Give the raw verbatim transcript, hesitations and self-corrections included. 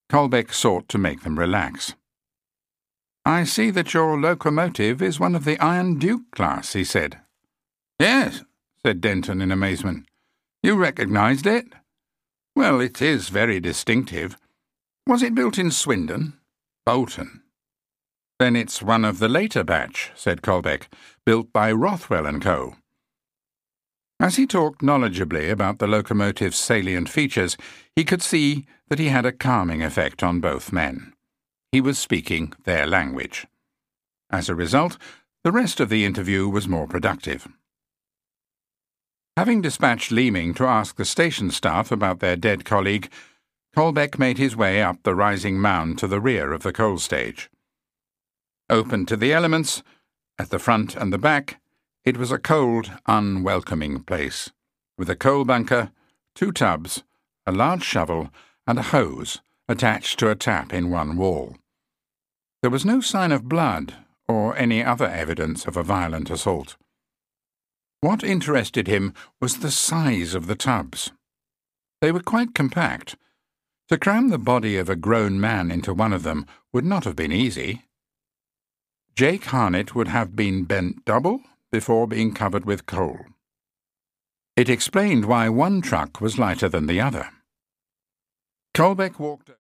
Colbeck sought to make them relax. "I see that your locomotive is one of the Iron Duke class," he said. "Yes," said Denton in amazement. "You recognised it? Well, it is very distinctive. Was it built in Swindon?" "Bolton." "Then it's one of the later batch," said Colbeck, "built by Rothwell and Co." As he talked knowledgeably about the locomotive's salient features, he could see that he had a calming effect on both men. He was speaking their language. As a result, the rest of the interview was more productive. Having dispatched Leeming to ask the station staff about their dead colleague, Colbeck made his way up the rising mound to the rear of the coal stage. Open to the elements, at the front and the back, it was a cold, unwelcoming place, with a coal bunker, two tubs, a large shovel, and a hose attached to a tap in one wall. There was no sign of blood or any other evidence of a violent assault. What interested him was the size of the tubs. They were quite compact. To cram the body of a grown man into one of them would not have been easy. Jake Harnett would have been bent double before being covered with coal. It explained why one truck was lighter than the other. Colbeck walked